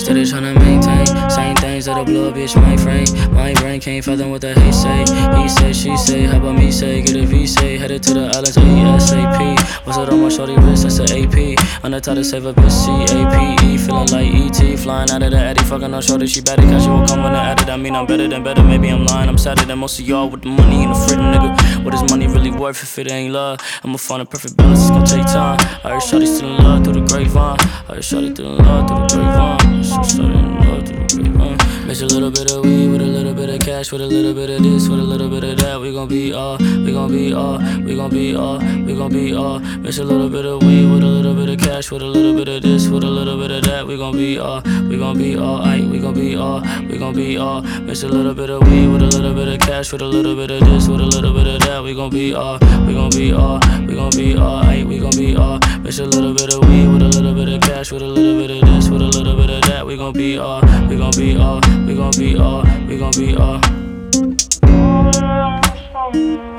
Steady tryna maintain, same things that'll blow a bitch my frame. My brain can't fathom what the hate say. He say, she say, how about me say? Get a V say, headed to the islands ASAP. What's it on my shorty wrist? That's an AP. On the top to save a bitch, CAPE. Feeling like ET, flying out of the Addy. Fucking on shorty, she better casual, come when I added. I mean, I'm better than better, maybe I'm lying. I'm sadder than most of y'all with the money and the freedom, nigga. What is money really worth if it ain't love? I'ma find a perfect balance, it's gon' take time. I heard shorty still in love through the grapevine. I heard shorty still in love through the grapevine. Shorty in love through the grapevine. Mix a little bit of weed with a little bit of cash, with a little bit of this, with a little bit of that. We gon' be all, we gon' be all, we gon' be all, we gon' be all. Mix a little bit of weed with a little bit of cash, with a little bit of this, with a little bit of that. We gon' be all, we gon' be all, aight, we gon' be all, we gon' be all. Mix a little bit of weed with a little bit of cash, with a little bit of this, with a little bit of that. We gon' be all, we gon' be all, we gon' be all, aight, we gon' be all. Mix a little bit of weed with a little bit of cash, with a little bit of this, with a little bit of that. We gon' be all, we gon' be all, we gon' be all, we gon' be all.